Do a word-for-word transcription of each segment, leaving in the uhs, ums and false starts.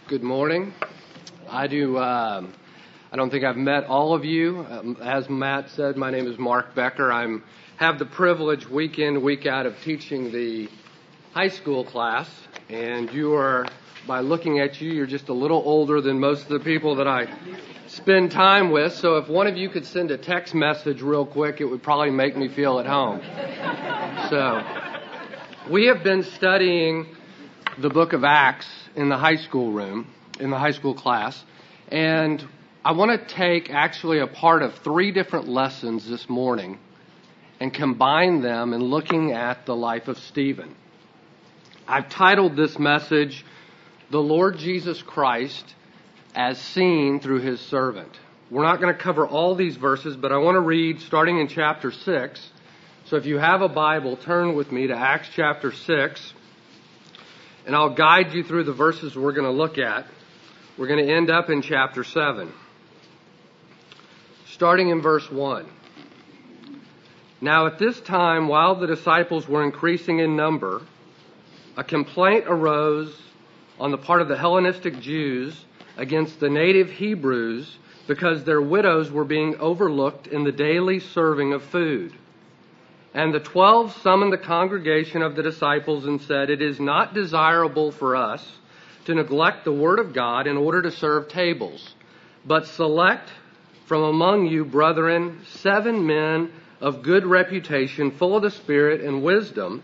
Good morning. I do. Um, I don't think I've met all of you. Um, as Matt said, my name is Mark Becker. I'm have the privilege week in, week out of teaching the high school class, and you are, by looking at you, you're just a little older than most of the people that I spend time with. So if one of you could send a text message real quick, it would probably make me feel at home. So we have been studying the book of Acts in the high school room, in the high school class, and I want to take actually a part of three different lessons this morning and combine them in looking at the life of Stephen. I've titled this message, The Lord Jesus Christ as Seen Through His Servant. We're not going to cover all these verses, but I want to read starting in chapter six. So if you have a Bible, turn with me to Acts chapter six. And I'll guide you through the verses we're going to look at. We're going to end up in chapter seven. Starting in verse one. Now at this time, while the disciples were increasing in number, a complaint arose on the part of the Hellenistic Jews against the native Hebrews because their widows were being overlooked in the daily serving of food. And the twelve summoned the congregation of the disciples and said, "It is not desirable for us to neglect the word of God in order to serve tables, but select from among you, brethren, seven men of good reputation, full of the Spirit and wisdom,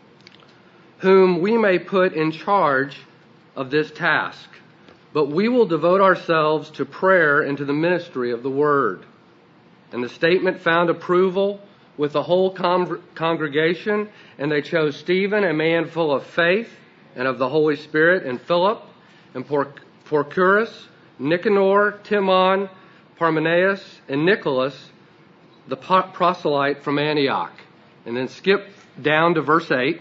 whom we may put in charge of this task. But we will devote ourselves to prayer and to the ministry of the word." And the statement found approval with the whole con- congregation, and they chose Stephen, a man full of faith and of the Holy Spirit, and Philip, and Por- Prochorus, Nicanor, Timon, Parmenas, and Nicholas, the proselyte from Antioch. And then skip down to verse eight.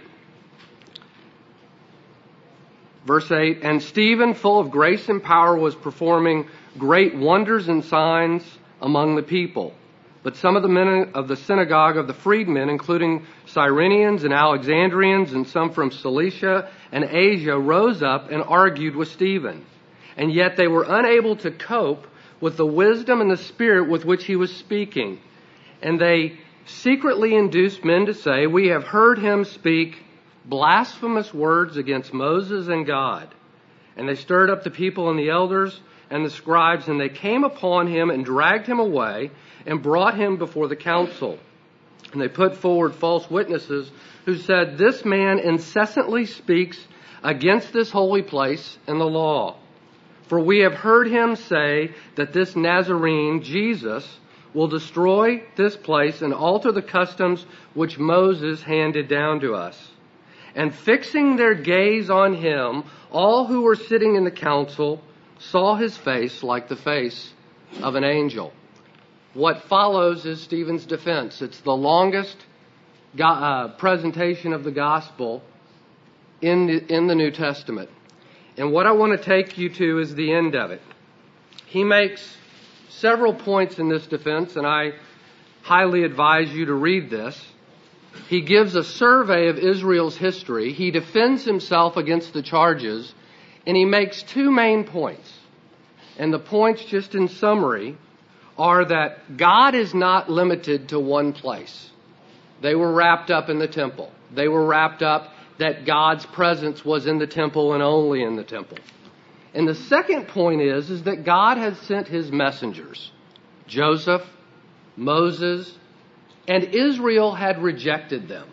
Verse eight, and Stephen, full of grace and power, was performing great wonders and signs among the people. But some of the men of the synagogue of the freedmen, including Cyrenians and Alexandrians and some from Cilicia and Asia, rose up and argued with Stephen. And yet they were unable to cope with the wisdom and the spirit with which he was speaking. And they secretly induced men to say, "We have heard him speak blasphemous words against Moses and God." And they stirred up the people and the elders and the scribes, and they came upon him and dragged him away and brought him before the council. And they put forward false witnesses who said, "This man incessantly speaks against this holy place and the law. For we have heard him say that this Nazarene, Jesus, will destroy this place and alter the customs which Moses handed down to us." And fixing their gaze on him, all who were sitting in the council saw his face like the face of an angel. What follows is Stephen's defense. It's the longest go- uh, presentation of the gospel in the, in the New Testament. And what I want to take you to is the end of it. He makes several points in this defense, and I highly advise you to read this. He gives a survey of Israel's history. He defends himself against the charges, and he makes two main points. And the points, just in summary, are that God is not limited to one place. They were wrapped up in the temple. They were wrapped up that God's presence was in the temple and only in the temple. And the second point is, is that God has sent his messengers, Joseph, Moses, and Israel had rejected them.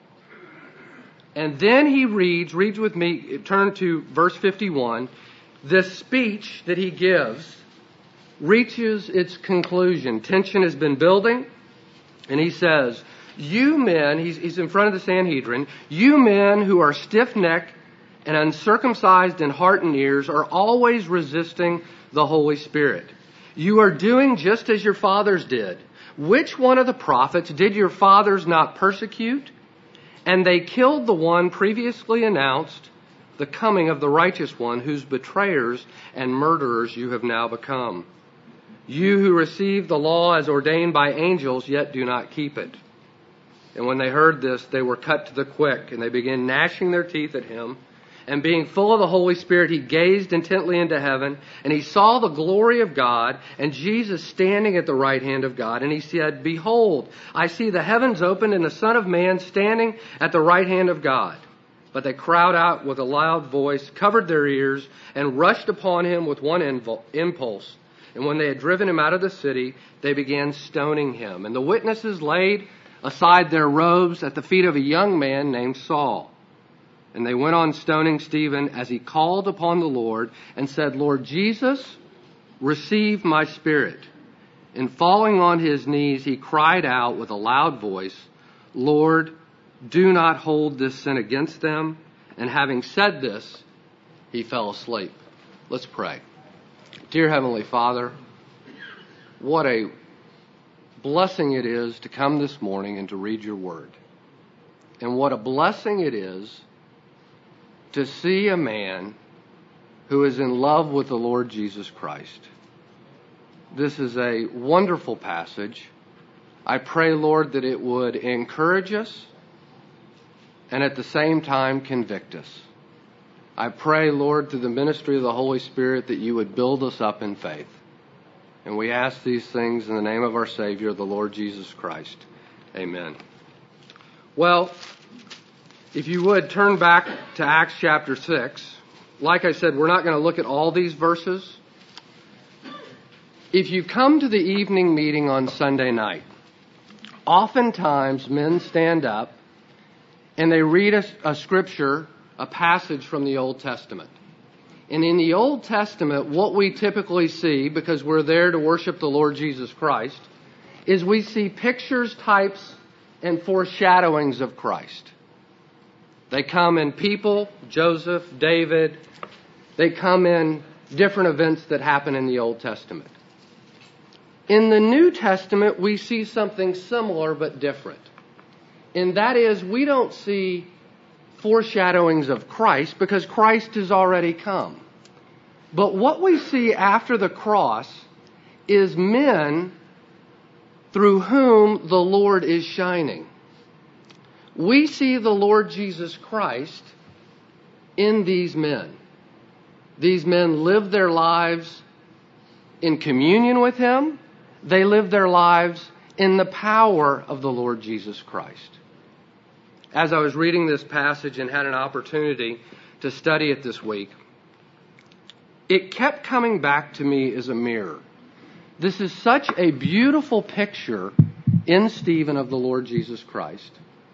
And then he reads, reads with me, turn to verse fifty-one, this speech that he gives reaches its conclusion. Tension has been building, and he says, you men, he's, he's in front of the Sanhedrin, you men who are stiff-necked and uncircumcised in heart and ears are always resisting the Holy Spirit. You are doing just as your fathers did. Which one of the prophets did your fathers not persecute? And they killed the one previously announced, the coming of the righteous one, whose betrayers and murderers you have now become. You who received the law as ordained by angels, yet do not keep it. And when they heard this, they were cut to the quick, and they began gnashing their teeth at him. And being full of the Holy Spirit, he gazed intently into heaven, and he saw the glory of God, and Jesus standing at the right hand of God. And he said, Behold, I see the heavens opened, and the Son of Man standing at the right hand of God. But they cried out with a loud voice, covered their ears, and rushed upon him with one impulse. And when they had driven him out of the city, they began stoning him. And the witnesses laid aside their robes at the feet of a young man named Saul. And they went on stoning Stephen as he called upon the Lord and said, Lord Jesus, receive my spirit. And falling on his knees, he cried out with a loud voice, Lord, do not hold this sin against them. And having said this, he fell asleep. Let's pray. Dear Heavenly Father, what a blessing it is to come this morning and to read your word. And what a blessing it is to see a man who is in love with the Lord Jesus Christ. This is a wonderful passage. I pray, Lord, that it would encourage us and at the same time convict us. I pray, Lord, through the ministry of the Holy Spirit, that you would build us up in faith. And we ask these things in the name of our Savior, the Lord Jesus Christ. Amen. Well, if you would turn back to Acts chapter six. Like I said, we're not going to look at all these verses. If you come to the evening meeting on Sunday night, oftentimes men stand up and they read a, a scripture, a passage from the Old Testament. And in the Old Testament, what we typically see, because we're there to worship the Lord Jesus Christ, is we see pictures, types, and foreshadowings of Christ. They come in people, Joseph, David. They come in different events that happen in the Old Testament. In the New Testament, we see something similar but different. And that is, we don't see foreshadowings of Christ because Christ has already come. But what we see after the cross is men through whom the Lord is shining. We see the Lord Jesus Christ in these men. These men live their lives in communion with Him. They live their lives in the power of the Lord Jesus Christ. As I was reading this passage and had an opportunity to study it this week, it kept coming back to me as a mirror. This is such a beautiful picture in Stephen of the Lord Jesus Christ.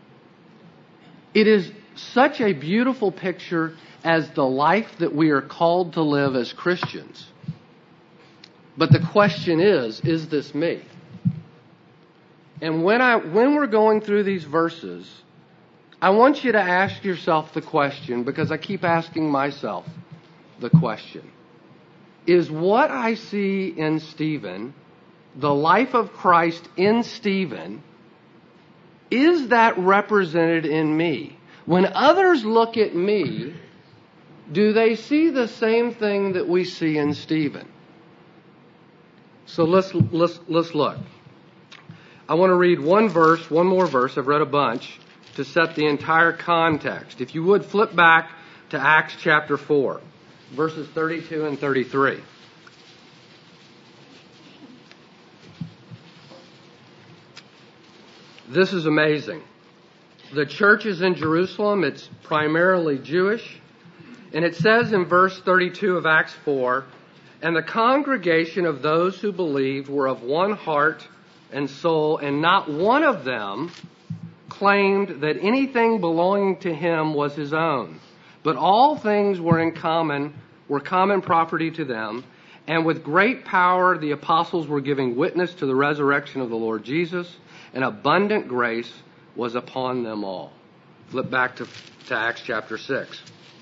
It is such a beautiful picture as the life that we are called to live as Christians. But the question is, is this me? And when I when we're going through these verses, I want you to ask yourself the question, because I keep asking myself the question. Is what I see in Stephen, the life of Christ in Stephen, is that represented in me? When others look at me, do they see the same thing that we see in Stephen? So let's let's let's look. I want to read one verse, one more verse. I've read a bunch to set the entire context. If you would flip back to Acts chapter four, verses thirty-two and thirty-three. This is amazing. The church is in Jerusalem. It's primarily Jewish. And it says in verse thirty-two of Acts four, and the congregation of those who believed were of one heart and soul, and not one of them claimed that anything belonging to him was his own, but all things were in common, were common property to them. And with great power the apostles were giving witness to the resurrection of the Lord Jesus, and abundant grace was upon them all. Flip back to, to Acts chapter six.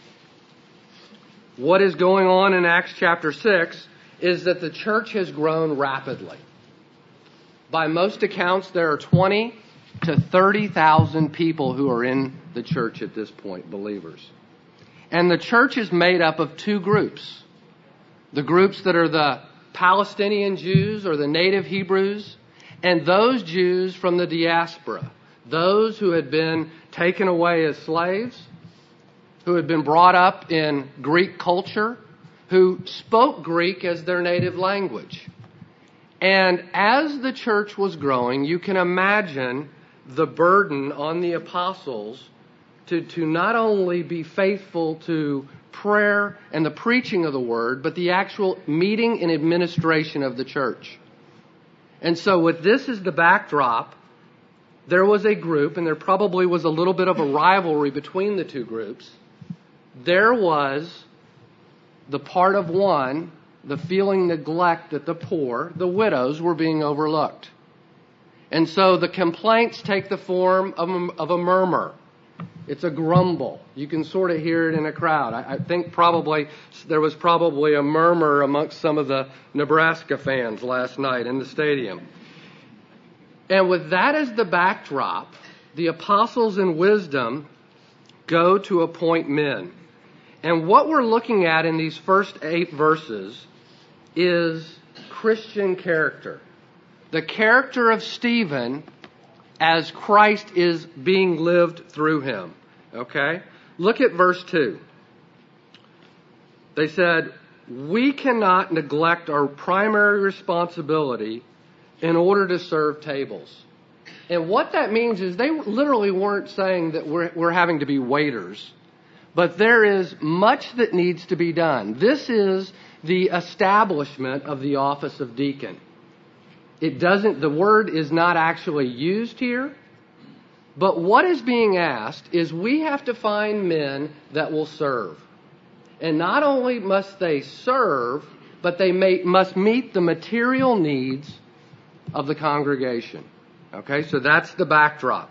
What is going on in Acts chapter six is that the church has grown rapidly. By most accounts, there are twenty to thirty thousand people who are in the church at this point, believers. And the church is made up of two groups. The groups that are the Palestinian Jews or the native Hebrews, and those Jews from the diaspora, those who had been taken away as slaves, who had been brought up in Greek culture, who spoke Greek as their native language. And as the church was growing, you can imagine the burden on the apostles to, to not only be faithful to prayer and the preaching of the word, but the actual meeting and administration of the church. And so with this as the backdrop, there was a group, and there probably was a little bit of a rivalry between the two groups. There was the part of one, the feeling neglect that the poor, the widows, were being overlooked. And so the complaints take the form of a, of a murmur. It's a grumble. You can sort of hear it in a crowd. I, I think probably there was probably a murmur amongst some of the Nebraska fans last night in the stadium. And with that as the backdrop, the apostles in wisdom go to appoint men. And what we're looking at in these first eight verses is Christian character. The character of Stephen as Christ is being lived through him. Okay? Look at verse two. They said, we cannot neglect our primary responsibility in order to serve tables. And what that means is they literally weren't saying that we're, we're having to be waiters. But there is much that needs to be done. This is the establishment of the office of deacon. It doesn't, the word is not actually used here. But what is being asked is we have to find men that will serve. And not only must they serve, but they may, must meet the material needs of the congregation. Okay, so that's the backdrop.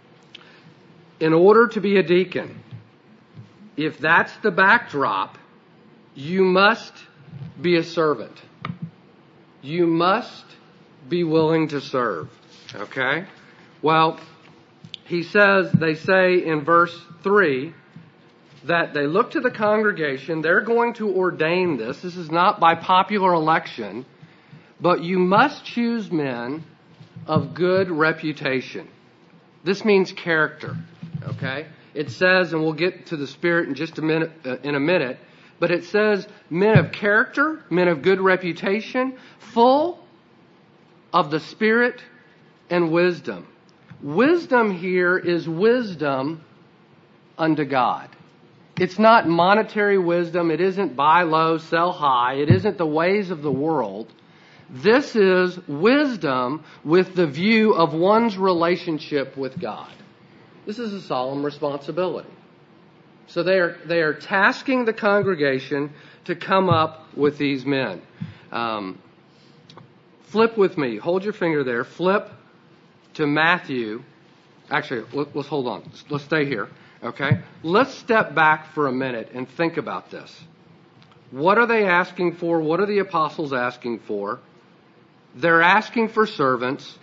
In order to be a deacon, if that's the backdrop, you must be a servant. You must be willing to serve. Okay? Well, he says, they say in verse three, that they look to the congregation, they're going to ordain this. This is not by popular election, but you must choose men of good reputation. This means character. Okay? It says, and we'll get to the Spirit in just a minute, uh, in a minute, but it says men of character, men of good reputation, full of the Spirit and wisdom. Wisdom here is wisdom unto God. It's not monetary wisdom. It isn't buy low, sell high. It isn't the ways of the world. This is wisdom with the view of one's relationship with God. This is a solemn responsibility. So they are they are tasking the congregation to come up with these men. Um, flip with me. Hold your finger there. Flip to Matthew. Actually, let, let's hold on. Let's stay here. Okay? Let's step back for a minute and think about this. What are they asking for? What are the apostles asking for? They're asking for servants.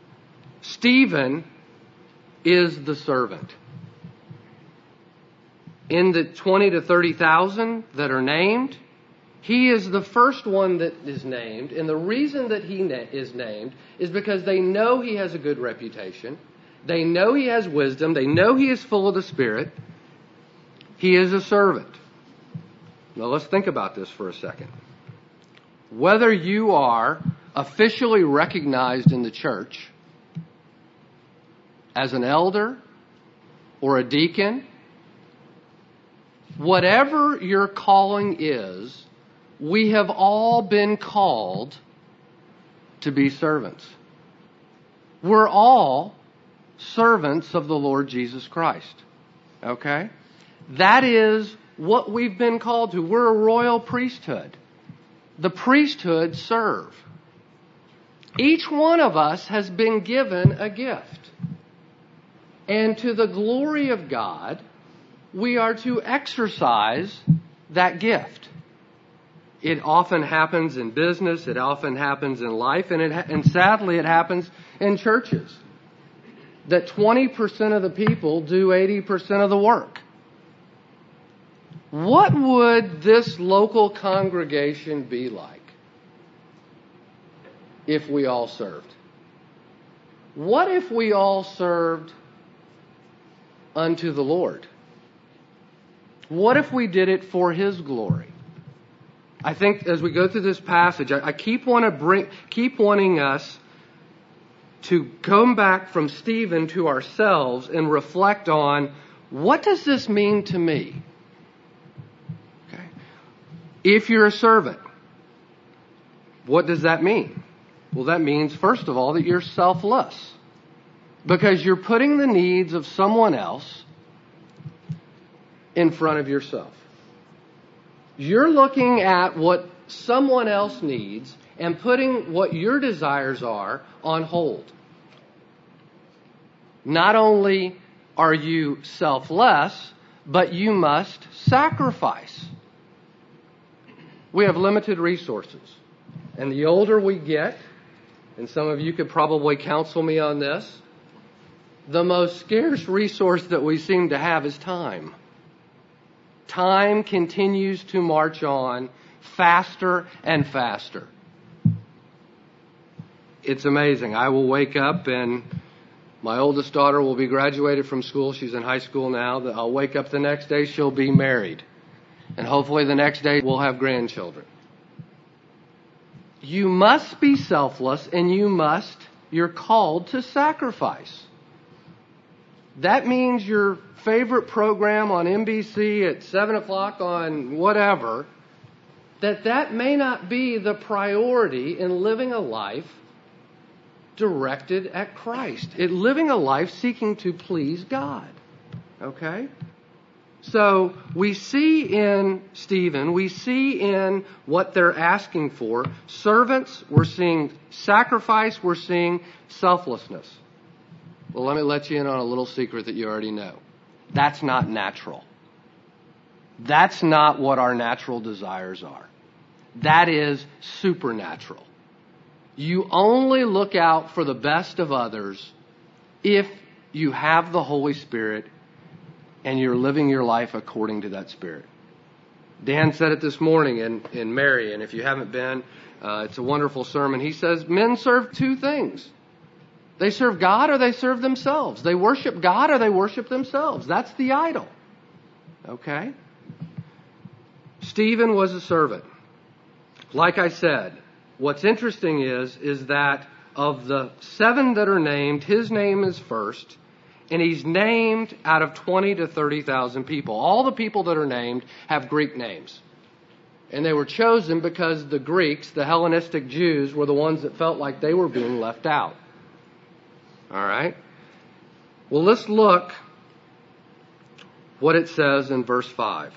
Stephen is the servant. In the twenty to thirty thousand that are named, he is the first one that is named. And the reason that he na- is named is because they know he has a good reputation. They know he has wisdom. They know he is full of the Spirit. He is a servant. Now let's think about this for a second. Whether you are officially recognized in the church as an elder or a deacon, whatever your calling is, we have all been called to be servants. We're all servants of the Lord Jesus Christ. Okay? That is what we've been called to. We're a royal priesthood. The priesthood serve. Each one of us has been given a gift. And to the glory of God, we are to exercise that gift. It often happens in business. It often happens in life. And, it ha- and sadly, it happens in churches. That twenty percent of the people do eighty percent of the work. What would this local congregation be like if we all served? What if we all served unto the Lord? What if we did it for His glory? I think as we go through this passage, I, I keep want to bring, keep wanting us to come back from Stephen to ourselves and reflect on, what does this mean to me? Okay. If you're a servant, what does that mean? Well, that means, first of all, that you're selfless, because you're putting the needs of someone else in front of yourself. You're looking at what someone else needs and putting what your desires are on hold. Not only are you selfless, but you must sacrifice. We have limited resources. And the older we get, and some of you could probably counsel me on this, the most scarce resource that we seem to have is time. Time continues to march on faster and faster. It's amazing. I will wake up and my oldest daughter will be graduated from school. She's in high school now. I'll wake up the next day, she'll be married. And hopefully the next day we'll have grandchildren. You must be selfless, and you must, you're called to sacrifice. That means your favorite program on N B C at seven o'clock on whatever, that that may not be the priority in living a life directed at Christ. It living a life seeking to please God. Okay? So we see in Stephen, we see in what they're asking for, servants, we're seeing sacrifice, we're seeing selflessness. Well, let me let you in on a little secret that you already know. That's not natural. That's not what our natural desires are. That is supernatural. You only look out for the best of others if you have the Holy Spirit and you're living your life according to that Spirit. Dan said it this morning in, in Mary, and if you haven't been, uh, it's a wonderful sermon. He says, men serve two things. They serve God or they serve themselves. They worship God or they worship themselves. That's the idol. Okay? Stephen was a servant. Like I said, what's interesting is, is that of the seven that are named, his name is first, and he's named out of twenty to thirty thousand people. All the people that are named have Greek names. And they were chosen because the Greeks, the Hellenistic Jews, were the ones that felt like they were being left out. All right? Well, let's look what it says in verse five.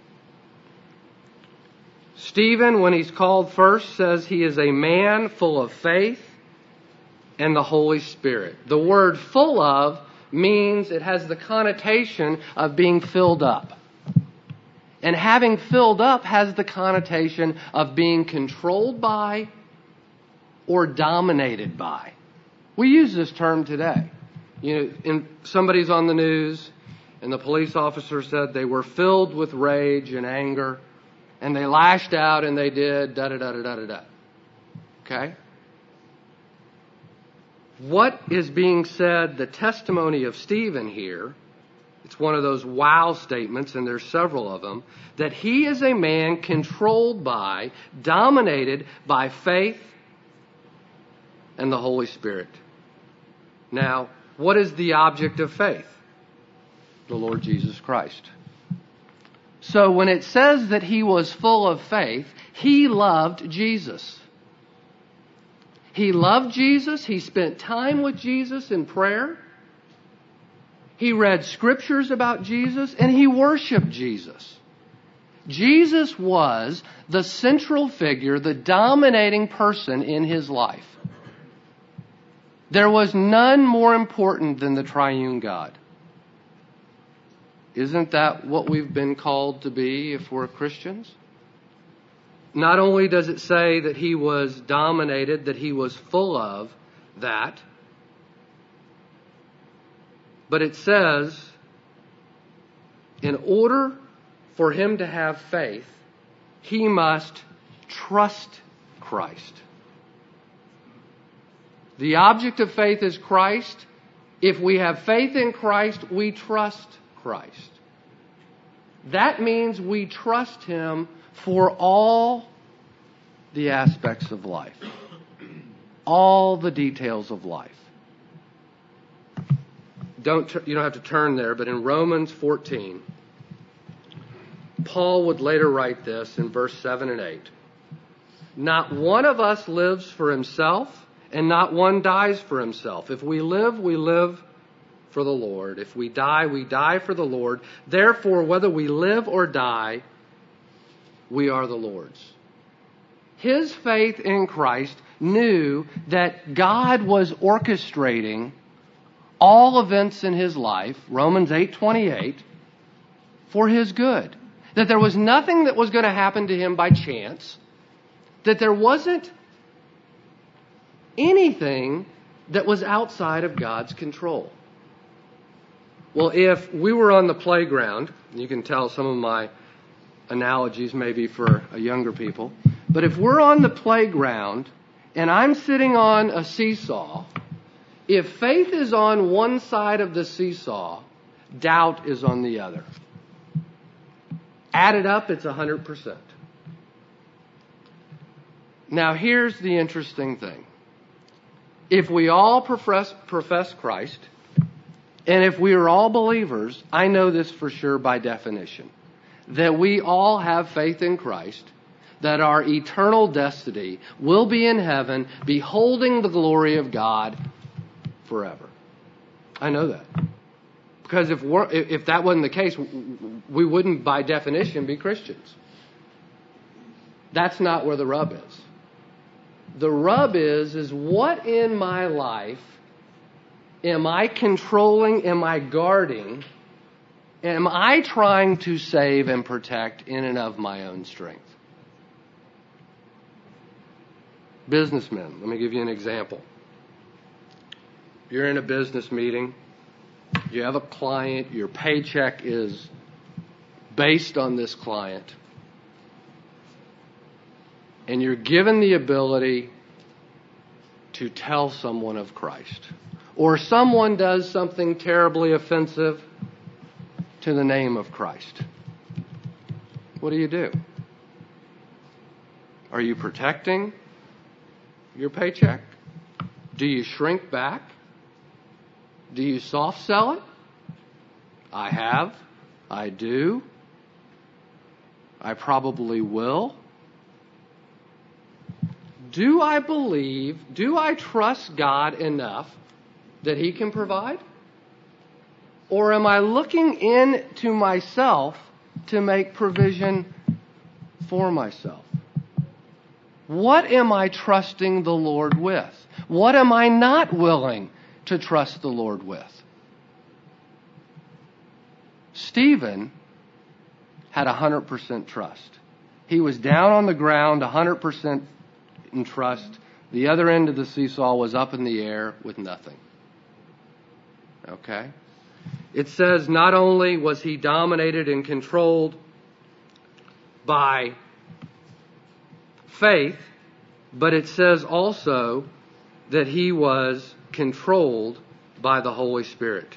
Stephen, when he's called first, says he is a man full of faith and the Holy Spirit. The word full of means it has the connotation of being filled up. And having filled up has the connotation of being controlled by or dominated by. We use this term today. You know, in, somebody's on the news and the police officer said they were filled with rage and anger and they lashed out and they did da da da da da da da. Okay? What is being said, the testimony of Stephen here, it's one of those wow statements, and there's several of them, that he is a man controlled by, dominated by faith and the Holy Spirit. Now, what is the object of faith? The Lord Jesus Christ. So when it says that he was full of faith, he loved Jesus. He loved Jesus. He spent time with Jesus in prayer. He read scriptures about Jesus, and he worshiped Jesus. Jesus was the central figure, the dominating person in his life. There was none more important than the triune God. Isn't that what we've been called to be if we're Christians? Not only does it say that he was dominated, that he was full of that, but it says, in order for him to have faith, he must trust Christ. The object of faith is Christ. If we have faith in Christ, we trust Christ. That means we trust Him for all the aspects of life, all the details of life. Don't you don't have to turn there, but in Romans fourteen, Paul would later write this in verse seven and eight. Not one of us lives for himself, and not one dies for himself. If we live, we live for the Lord. If we die, we die for the Lord. Therefore, whether we live or die, we are the Lord's. His faith in Christ knew that God was orchestrating all events in his life, Romans eight twenty-eight, for his good. That there was nothing that was going to happen to him by chance. That there wasn't anything that was outside of God's control. Well, if we were on the playground, you can tell some of my analogies maybe for younger people, but if we're on the playground and I'm sitting on a seesaw, if faith is on one side of the seesaw, doubt is on the other. Added up, it's one hundred percent. Now, here's the interesting thing. If we all profess, profess Christ, and if we are all believers, I know this for sure by definition, that we all have faith in Christ, that our eternal destiny will be in heaven, beholding the glory of God forever. I know that. Because if we're, if that wasn't the case, we wouldn't by definition be Christians. That's not where the rub is. The rub is, is what in my life am I controlling, am I guarding, am I trying to save and protect in and of my own strength? Businessmen, let me give you an example. You're in a business meeting, you have a client, your paycheck is based on this client, and you're given the ability to tell someone of Christ. Or someone does something terribly offensive to the name of Christ. What do you do? Are you protecting your paycheck? Do you shrink back? Do you soft sell it? I have. I do. I probably will. Do I believe, do I trust God enough that He can provide? Or am I looking into myself to make provision for myself? What am I trusting the Lord with? What am I not willing to trust the Lord with? Stephen had one hundred percent trust. He was down on the ground, one hundred percent in trust. The other end of the seesaw was up in the air with nothing. Okay? It says not only was he dominated and controlled by faith, but it says also that he was controlled by the Holy Spirit.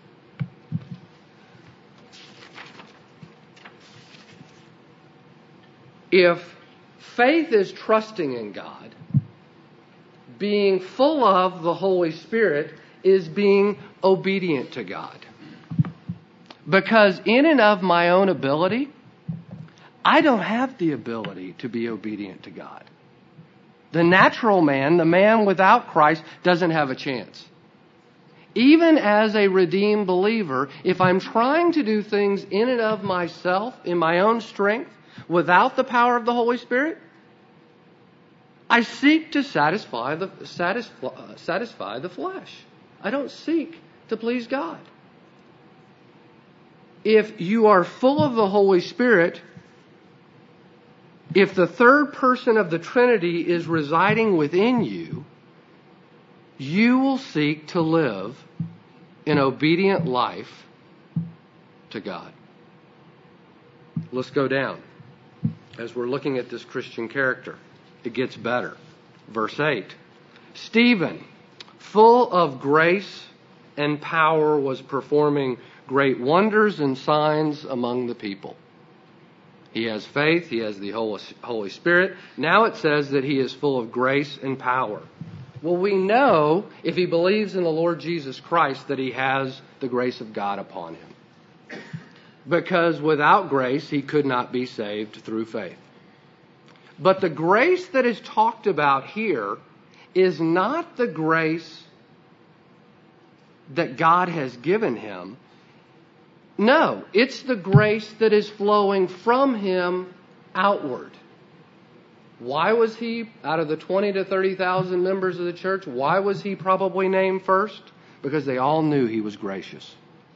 If faith is trusting in God, being full of the Holy Spirit is being obedient to God. Because in and of my own ability, I don't have the ability to be obedient to God. The natural man, the man without Christ, doesn't have a chance. Even as a redeemed believer, if I'm trying to do things in and of myself, in my own strength, without the power of the Holy Spirit, I seek to satisfy the satisfy, satisfy the flesh. I don't seek to please God. If you are full of the Holy Spirit, if the third person of the Trinity is residing within you, you will seek to live an obedient life to God. Let's go down. As we're looking at this Christian character, it gets better. Verse eight. Stephen, full of grace and power, was performing great wonders and signs among the people. He has faith. He has the Holy Spirit. Now it says that he is full of grace and power. Well, we know if he believes in the Lord Jesus Christ that he has the grace of God upon him. Because without grace, he could not be saved through faith. But the grace that is talked about here is not the grace that God has given him. No, it's the grace that is flowing from him outward. Why was he, out of the twenty to thirty thousand members of the church, why was he probably named first? Because they all knew he was gracious.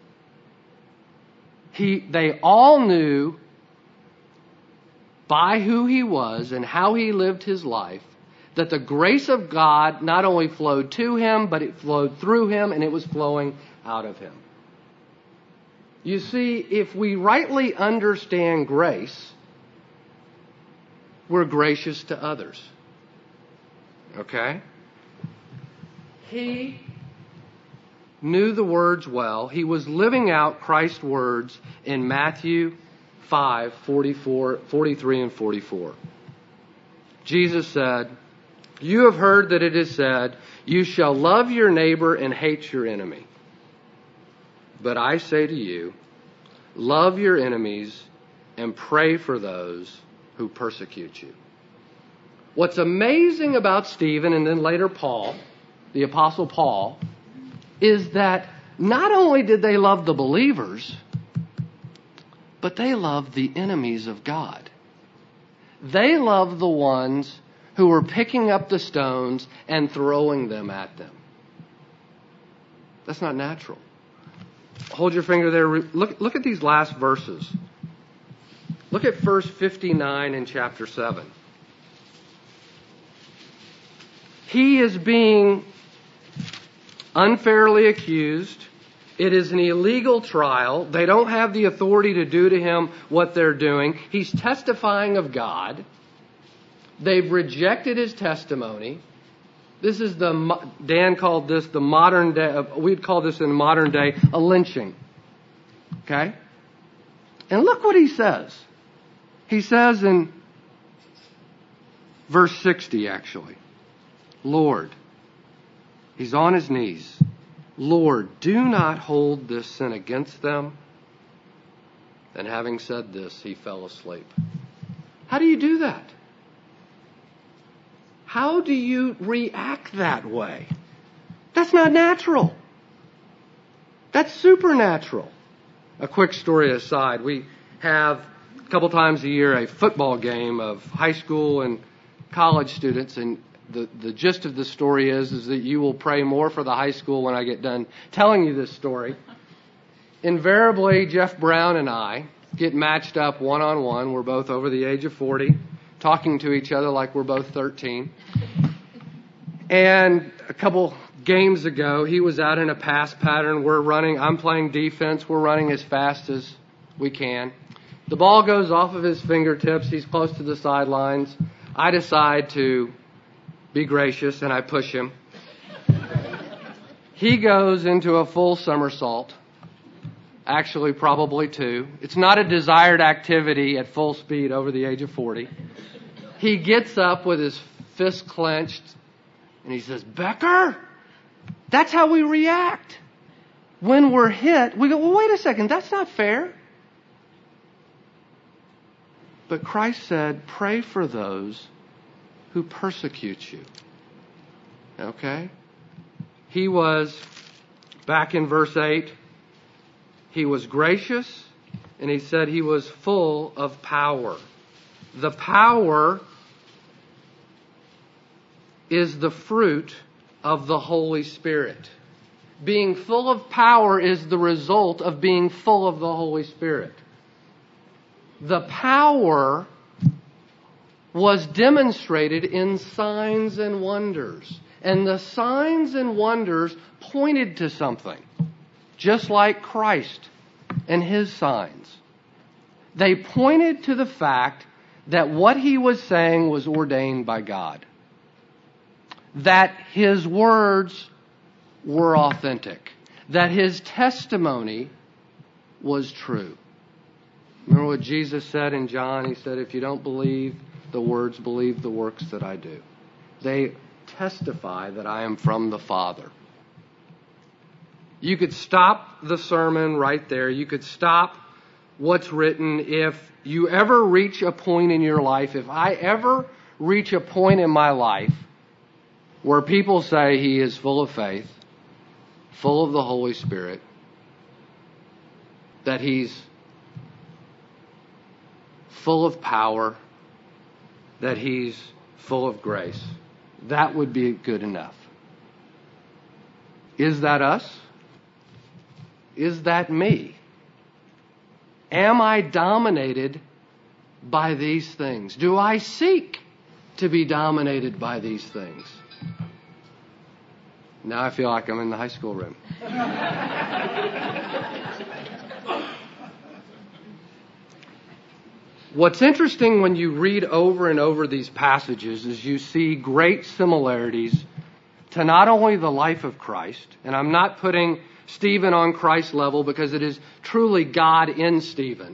He, they all knew by who he was and how he lived his life that the grace of God not only flowed to him, but it flowed through him and it was flowing out of him. You see, if we rightly understand grace, we're gracious to others. Okay? He knew the words well. He was living out Christ's words in Matthew five, forty-four, forty-three and forty-four. Jesus said, "You have heard that it is said, 'You shall love your neighbor and hate your enemy.' But I say to you, love your enemies and pray for those who persecute you." What's amazing about Stephen and then later Paul, the Apostle Paul, is that not only did they love the believers, but they loved the enemies of God. They loved the ones who were picking up the stones and throwing them at them. That's not natural. Hold your finger there. Look, look at these last verses. Look at verse fifty-nine in chapter seven. He is being unfairly accused. It is an illegal trial. They don't have the authority to do to him what they're doing. He's testifying of God. They've rejected his testimony. This is the, Dan called this the modern day, we'd call this in modern day a lynching. Okay? And look what he says. He says in verse sixty actually, Lord, he's on his knees. Lord, do not hold this sin against them. And having said this, he fell asleep. How do you do that? How do you react that way? That's not natural. That's supernatural. A quick story aside, we have a couple times a year a football game of high school and college students, and the, the gist of the story is, is that you will pray more for the high school when I get done telling you this story. Invariably, Jeff Brown and I get matched up one-on-one. We're both over the age of forty. Talking to each other like we're both thirteen. And a couple games ago, he was out in a pass pattern. We're running. I'm playing defense. We're running as fast as we can. The ball goes off of his fingertips. He's close to the sidelines. I decide to be gracious, and I push him. He goes into a full somersault. Actually, probably two. It's not a desired activity at full speed over the age of forty. He gets up with his fist clenched and he says, Becker, that's how we react. When we're hit, we go, well, wait a second, that's not fair. But Christ said, pray for those who persecute you. Okay? He was, back in verse eight, he was gracious, and he said he was full of power. The power is the fruit of the Holy Spirit. Being full of power is the result of being full of the Holy Spirit. The power was demonstrated in signs and wonders. And the signs and wonders pointed to something, just like Christ and his signs. They pointed to the fact that what he was saying was ordained by God. That his words were authentic. That his testimony was true. Remember what Jesus said in John? He said, if you don't believe the words, believe the works that I do. They testify that I am from the Father. You could stop the sermon right there. You could stop what's written. If you ever reach a point in your life, if I ever reach a point in my life where people say he is full of faith, full of the Holy Spirit, that he's full of power, that he's full of grace, that would be good enough. Is that us? Is that me? Am I dominated by these things? Do I seek to be dominated by these things? Now I feel like I'm in the high school room. What's interesting when you read over and over these passages is you see great similarities to not only the life of Christ, and I'm not putting Stephen on Christ's level because it is truly God in Stephen,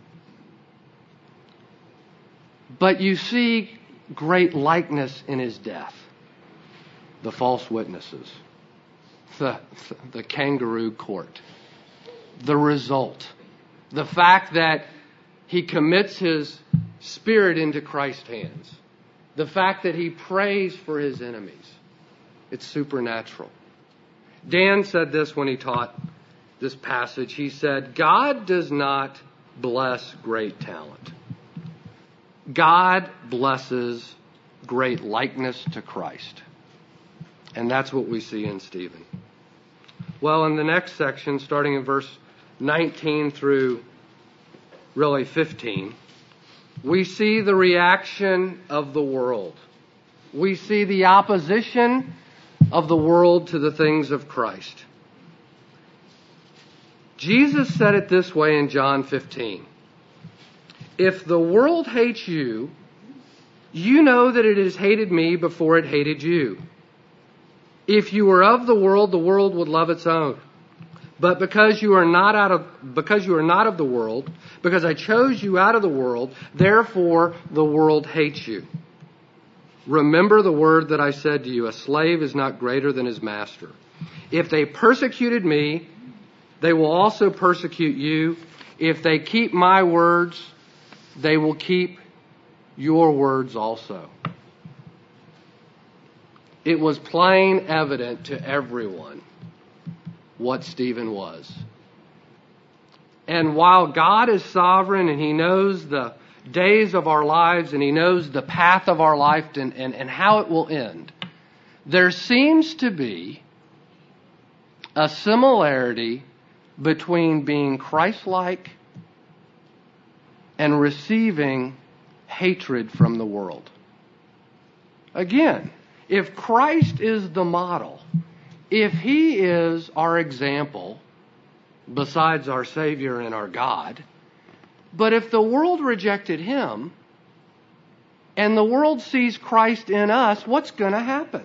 but you see great likeness in his death. The false witnesses, the, the kangaroo court, the result, the fact that he commits his spirit into Christ's hands, the fact that he prays for his enemies. It's supernatural. Dan said this when he taught this passage. He said, God does not bless great talent. God blesses great likeness to Christ. And that's what we see in Stephen. Well, in the next section, starting in verse nineteen through really fifteen, we see the reaction of the world. We see the opposition of the world to the things of Christ. Jesus said it this way in John fifteen. If the world hates you, you know that it has hated me before it hated you. If you were of the world, the world would love its own. But because you are not out of because you are not of the world, because I chose you out of the world, therefore the world hates you. Remember the word that I said to you, a slave is not greater than his master. If they persecuted me, they will also persecute you. If they keep my words, they will keep your words also. It was plain evident to everyone what Stephen was. And while God is sovereign and he knows the days of our lives and he knows the path of our life and, and, and how it will end, there seems to be a similarity between being Christ-like and receiving hatred from the world. Again, if Christ is the model, if he is our example, besides our Savior and our God, but if the world rejected him and the world sees Christ in us, what's going to happen?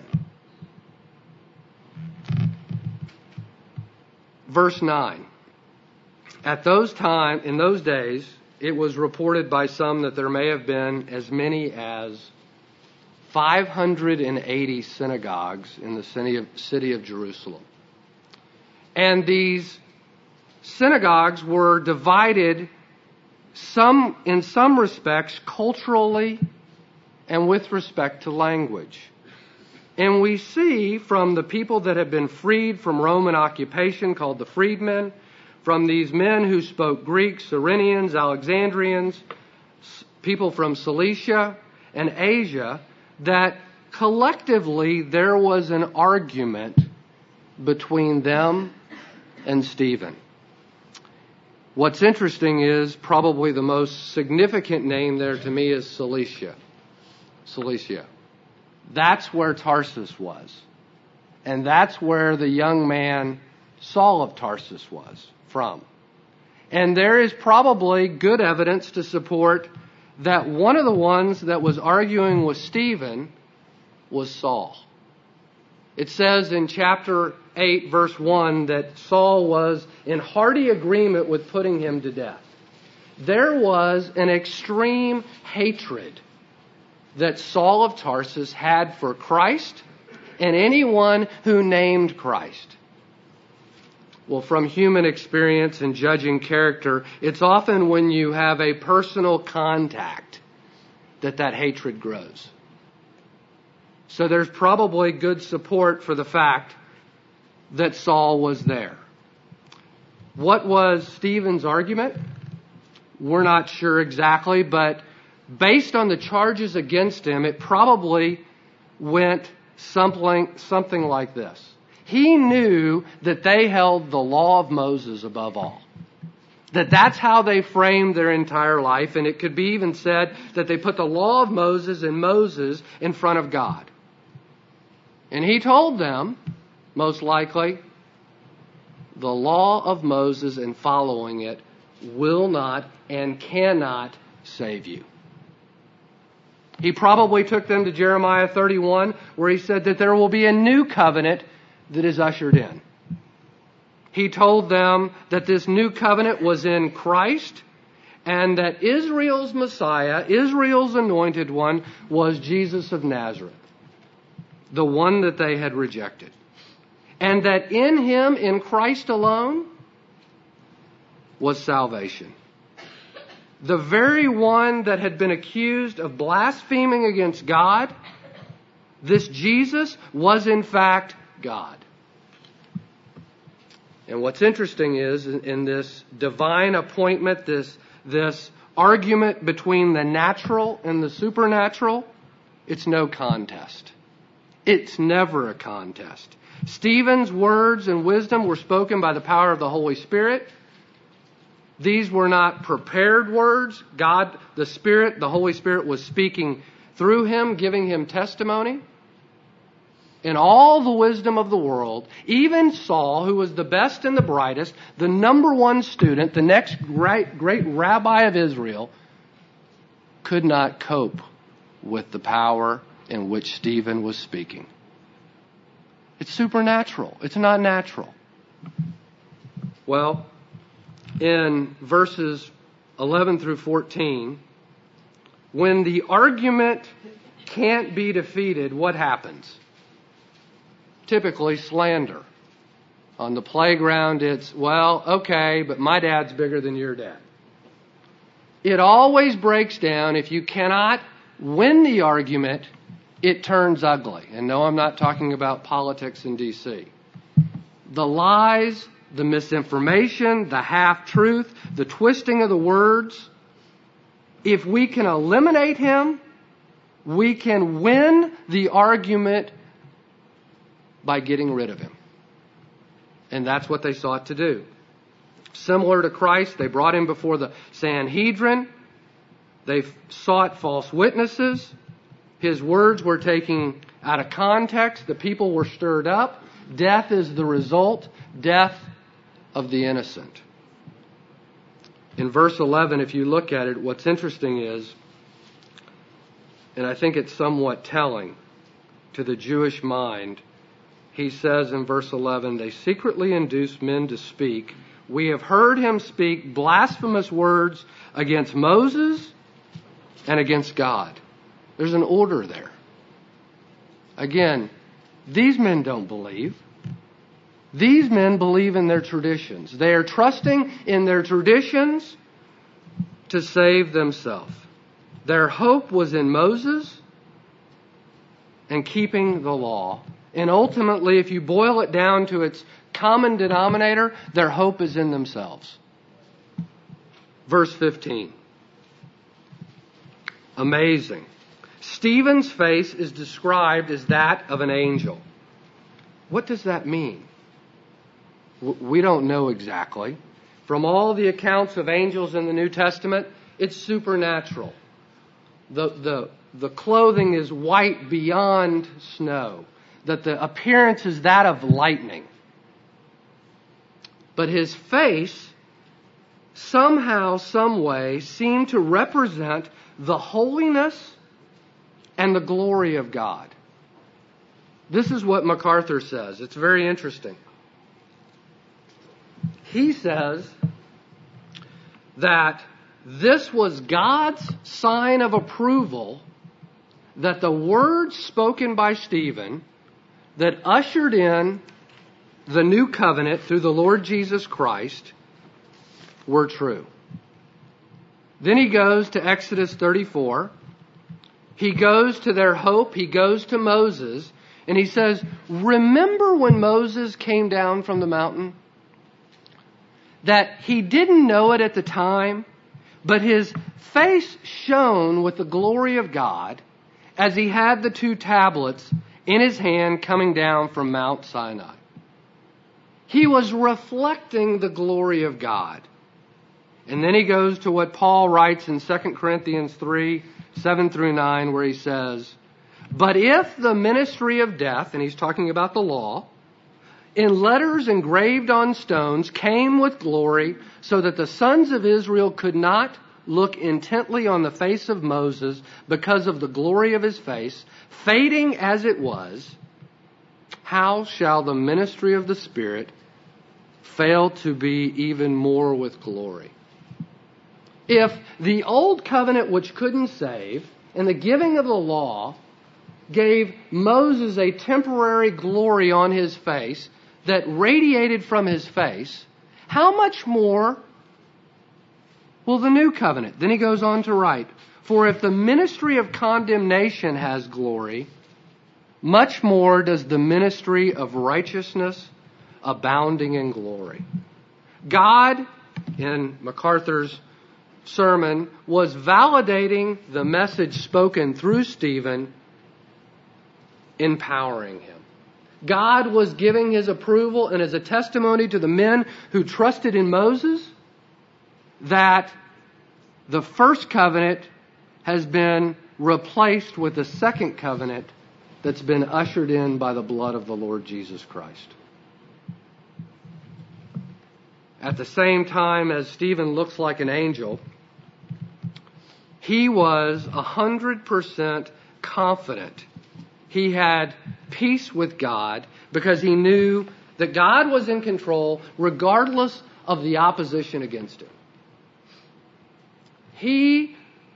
Verse nine. At those time, in those days, it was reported by some that there may have been as many as five hundred eighty synagogues in the city of, city of Jerusalem. And these synagogues were divided some, in some respects, culturally and with respect to language. And we see from the people that have been freed from Roman occupation, called the freedmen, from these men who spoke Greek, Cyrenians, Alexandrians, people from Cilicia and Asia, that collectively there was an argument between them and Stephen. What's interesting is probably the most significant name there to me is Cilicia. Cilicia. That's where Tarsus was. And that's where the young man Saul of Tarsus was from. And there is probably good evidence to support that one of the ones that was arguing with Stephen was Saul. It says in chapter eight, verse one, that Saul was in hearty agreement with putting him to death. There was an extreme hatred that Saul of Tarsus had for Christ and anyone who named Christ. Well, from human experience and judging character, it's often when you have a personal contact that that hatred grows. So there's probably good support for the fact that Saul was there. What was Stephen's argument? We're not sure exactly, but based on the charges against him, it probably went something, something like this. He knew that they held the law of Moses above all. That that's how they framed their entire life, and it could be even said that they put the law of Moses and Moses in front of God. And he told them, most likely, the law of Moses and following it will not and cannot save you. He probably took them to Jeremiah thirty-one, where he said that there will be a new covenant that is ushered in. He told them that this new covenant was in Christ, and that Israel's Messiah, Israel's anointed one, was Jesus of Nazareth, the one that they had rejected. And that in him, in Christ alone, was salvation. The very one that had been accused of blaspheming against God, this Jesus was in fact God. And what's interesting is, in this divine appointment, this, this argument between the natural and the supernatural, it's no contest. It's never a contest. Stephen's words and wisdom were spoken by the power of the Holy Spirit. These were not prepared words. God, the Spirit, the Holy Spirit was speaking through him, giving him testimony. In all the wisdom of the world, even Saul, who was the best and the brightest, the number one student, the next great, great rabbi of Israel, could not cope with the power in which Stephen was speaking. It's supernatural. It's not natural. Well, in verses eleven through fourteen, when the argument can't be defeated, what happens? Typically slander. On the playground, it's, well, okay, but my dad's bigger than your dad. It always breaks down. If you cannot win the argument, it turns ugly. And no, I'm not talking about politics in D C. The lies, the misinformation, the half-truth, the twisting of the words, if we can eliminate him, we can win the argument by getting rid of him. And that's what they sought to do. Similar to Christ, they brought him before the Sanhedrin. They sought false witnesses. His words were taken out of context. The people were stirred up. Death is the result. Death of the innocent. In verse eleven, if you look at it, what's interesting is, and I think it's somewhat telling to the Jewish mind, he says in verse eleven, they secretly induced men to speak. We have heard him speak blasphemous words against Moses and against God. There's an order there. Again, these men don't believe. These men believe in their traditions. They are trusting in their traditions to save themselves. Their hope was in Moses and keeping the law. And ultimately, if you boil it down to its common denominator, their hope is in themselves. Verse fifteen. Amazing. Stephen's face is described as that of an angel. What does that mean? We don't know exactly. From all the accounts of angels in the New Testament, it's supernatural. The, the, the clothing is white beyond snow. That the appearance is that of lightning. But his face, somehow, some way, seemed to represent the holiness and the glory of God. This is what MacArthur says. It's very interesting. He says that this was God's sign of approval that the words spoken by Stephen that ushered in the new covenant through the Lord Jesus Christ were true. Then he goes to Exodus thirty-four. He goes to their hope. He goes to Moses. And he says, remember when Moses came down from the mountain? That he didn't know it at the time, but his face shone with the glory of God as he had the two tablets in his hand coming down from Mount Sinai. He was reflecting the glory of God. And then he goes to what Paul writes in Second Corinthians three, seven through nine, where he says, but if the ministry of death, and he's talking about the law, in letters engraved on stones came with glory, so that the sons of Israel could not look intently on the face of Moses because of the glory of his face, fading as it was, how shall the ministry of the Spirit fail to be even more with glory? If the old covenant, which couldn't save, and the giving of the law gave Moses a temporary glory on his face that radiated from his face, how much more will the new covenant? Then he goes on to write, for if the ministry of condemnation has glory, much more does the ministry of righteousness abounding in glory. God, in MacArthur's sermon, was validating the message spoken through Stephen, empowering him. God was giving his approval, and as a testimony to the men who trusted in Moses, that the first covenant has been replaced with the second covenant that's been ushered in by the blood of the Lord Jesus Christ. At the same time as Stephen looks like an angel, he was one hundred percent confident. He had peace with God because he knew that God was in control regardless of the opposition against him. He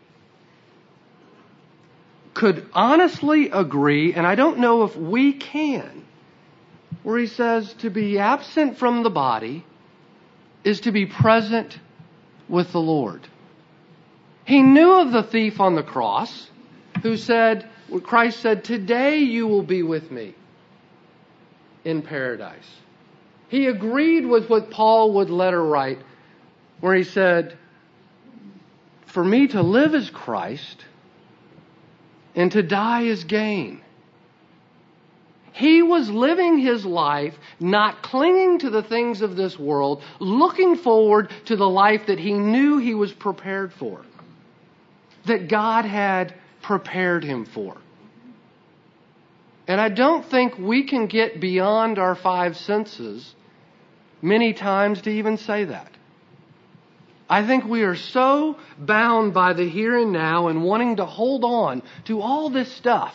could honestly agree, and I don't know if we can, where he says to be absent from the body is to be present with the Lord. He knew of the thief on the cross who said, Christ said, today you will be with me in paradise. He agreed with what Paul would later write, where he said, for me to live is Christ, and to die is gain. He was living his life not clinging to the things of this world, looking forward to the life that he knew he was prepared for, that God had prepared him for. And I don't think we can get beyond our five senses many times to even say that. I think we are so bound by the here and now and wanting to hold on to all this stuff.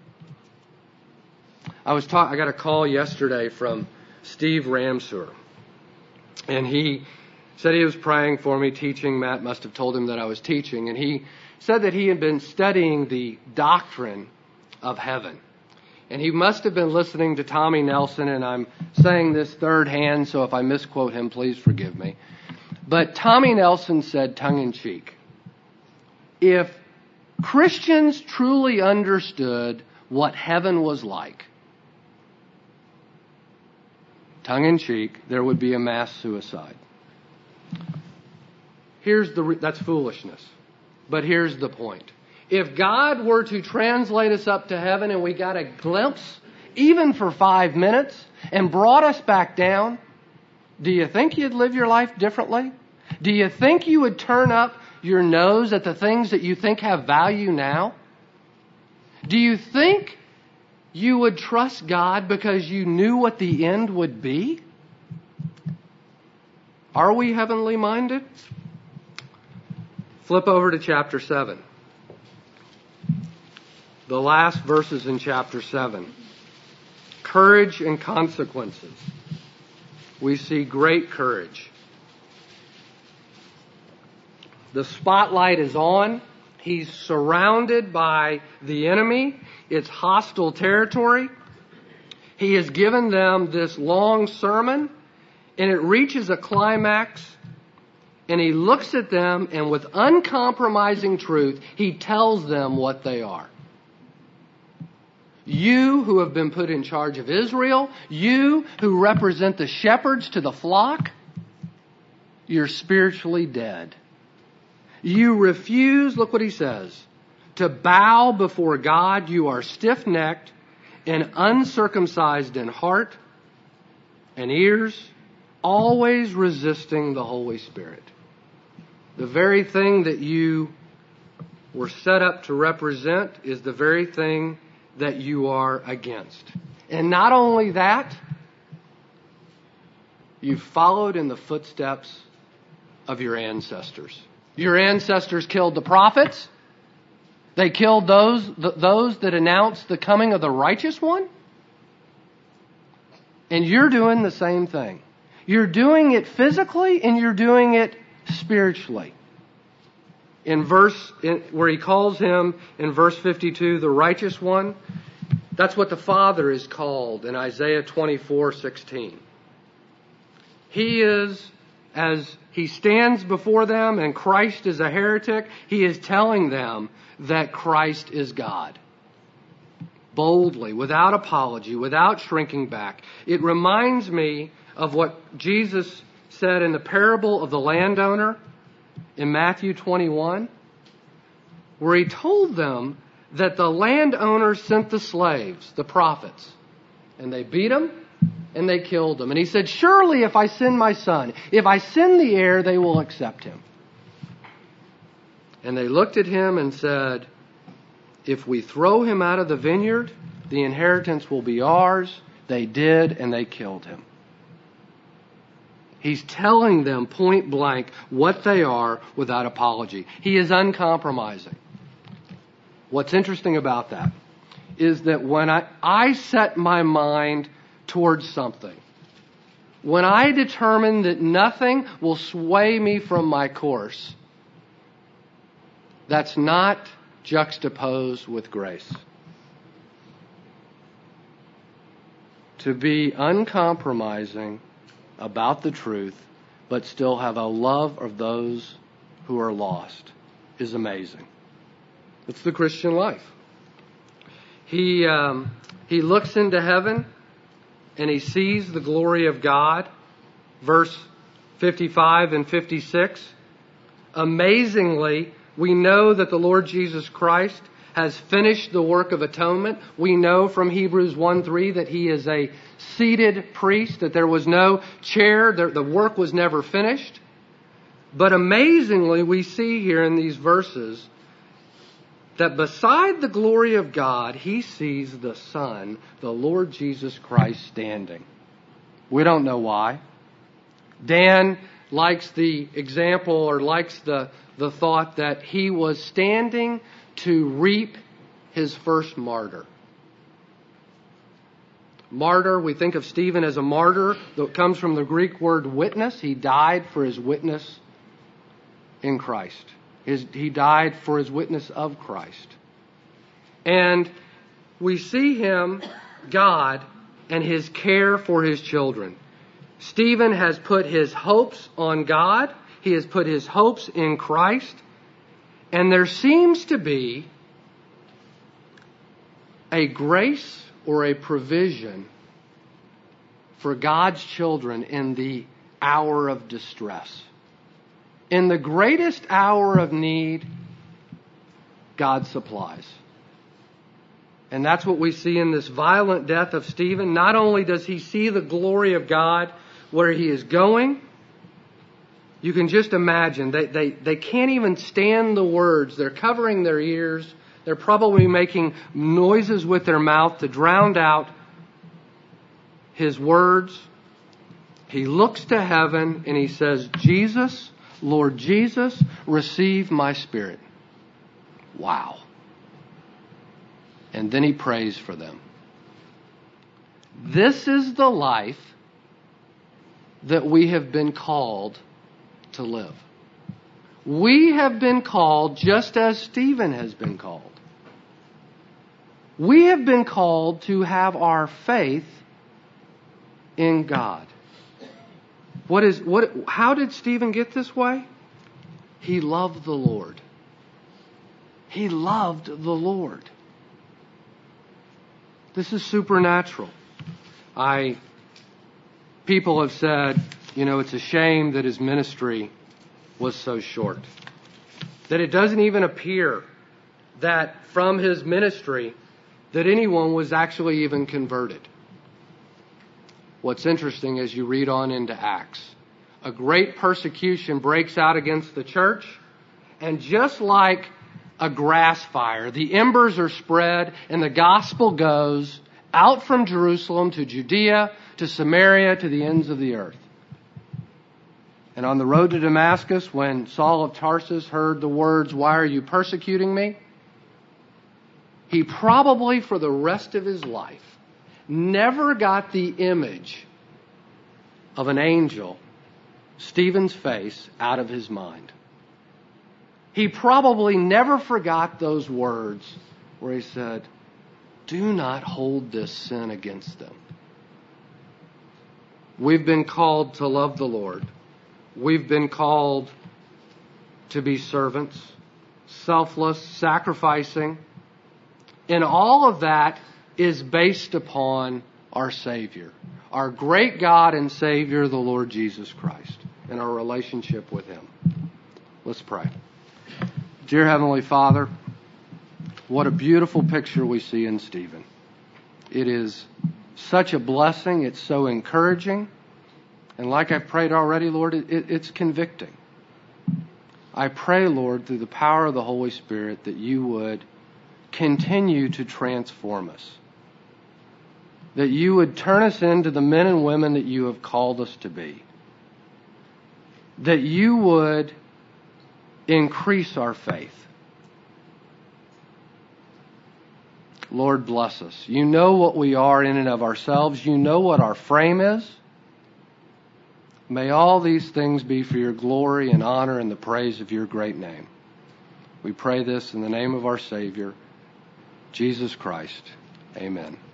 I was ta- I got a call yesterday from Steve Ramseur, and he said he was praying for me, teaching. Matt must have told him that I was teaching, and he said that he had been studying the doctrine of heaven. And he must have been listening to Tommy Nelson, and I'm saying this third hand, so if I misquote him, please forgive me. But Tommy Nelson said, tongue-in-cheek, if Christians truly understood what heaven was like, tongue-in-cheek, there would be a mass suicide. Here's the, that's foolishness. But here's the point. If God were to translate us up to heaven and we got a glimpse, even for five minutes, and brought us back down, do you think you'd live your life differently? Do you think you would turn up your nose at the things that you think have value now? Do you think you would trust God because you knew what the end would be? Are we heavenly minded? Flip over to chapter seven. The last verses in chapter seven. courage and consequences. We see great courage. The spotlight is on. He's surrounded by the enemy. It's hostile territory. He has given them this long sermon, and it reaches a climax, and he looks at them, and with uncompromising truth, he tells them what they are. You who have been put in charge of Israel, you who represent the shepherds to the flock, you're spiritually dead. You refuse, look what he says, to bow before God. You are stiff-necked and uncircumcised in heart and ears, always resisting the Holy Spirit. The very thing that you were set up to represent is the very thing that you are against. And not only that, you followed in the footsteps of your ancestors. Your ancestors killed the prophets. They killed those, those that announced the coming of the righteous one. And you're doing the same thing. You're doing it physically and you're doing it spiritually. In verse, in, where he calls him in verse fifty-two, the righteous one, that's what the Father is called in Isaiah twenty-four sixteen. He is, as he stands before them and Christ is a heretic, he is telling them that Christ is God. Boldly, without apology, without shrinking back. It reminds me of what Jesus said in the parable of the landowner in Matthew twenty-one, where he told them that the landowner sent the slaves, the prophets, and they beat them and they killed them. And he said, surely if I send my son, if I send the heir, they will accept him. And they looked at him and said, if we throw him out of the vineyard, the inheritance will be ours. They did, and they killed him. He's telling them point blank what they are without apology. He is uncompromising. What's interesting about that is that when I, I set my mind towards something, when I determine that nothing will sway me from my course, that's not juxtaposed with grace. To be uncompromising about the truth, but still have a love of those who are lost, is amazing. It's the Christian life. He um, he looks into heaven and he sees the glory of God. Verse fifty-five and fifty-six. Amazingly, we know that the Lord Jesus Christ has finished the work of atonement. We know from Hebrews one three that he is a seated priest, that there was no chair, the work was never finished. But amazingly, we see here in these verses that beside the glory of God, he sees the Son, the Lord Jesus Christ, standing. We don't know why. Dan likes the example or likes the, the thought that he was standing to reap his first martyr. Martyr, we think of Stephen as a martyr. That comes from the Greek word witness. He died for his witness in Christ. His, he died for his witness of Christ. And we see him, God, and his care for his children. Stephen has put his hopes on God. He has put his hopes in Christ. And there seems to be a grace or a provision for God's children in the hour of distress. In the greatest hour of need, God supplies. And that's what we see in this violent death of Stephen. Not only does he see the glory of God where he is going, you can just imagine, they, they, they can't even stand the words. They're covering their ears. They're probably making noises with their mouth to drown out his words. He looks to heaven and he says, Jesus, Lord Jesus, receive my spirit. Wow. And then he prays for them. This is the life that we have been called to live. We have been called just as Stephen has been called. We have been called to have our faith in God. What is what? How did Stephen get this way? He loved the Lord. He loved the Lord. This is supernatural. I people have said, you know, it's a shame that his ministry was so short. That it doesn't even appear that from his ministry that anyone was actually even converted. What's interesting as you read on into Acts, a great persecution breaks out against the church, and just like a grass fire, the embers are spread and the gospel goes out from Jerusalem to Judea, to Samaria, to the ends of the earth. And on the road to Damascus, when Saul of Tarsus heard the words, "Why are you persecuting me?" he probably for the rest of his life never got the image of an angel, Stephen's face, out of his mind. He probably never forgot those words where he said, "Do not hold this sin against them." We've been called to love the Lord. We've been called to be servants, selfless, sacrificing. And all of that is based upon our Savior, our great God and Savior, the Lord Jesus Christ, and our relationship with Him. Let's pray. Dear Heavenly Father, what a beautiful picture we see in Stephen. It is such a blessing. It's so encouraging. And like I've prayed already, Lord, it, it, it's convicting. I pray, Lord, through the power of the Holy Spirit, that you would continue to transform us. That you would turn us into the men and women that you have called us to be. That you would increase our faith. Lord, bless us. You know what we are in and of ourselves. You know what our frame is. May all these things be for your glory and honor and the praise of your great name. We pray this in the name of our Savior, Jesus Christ. Amen.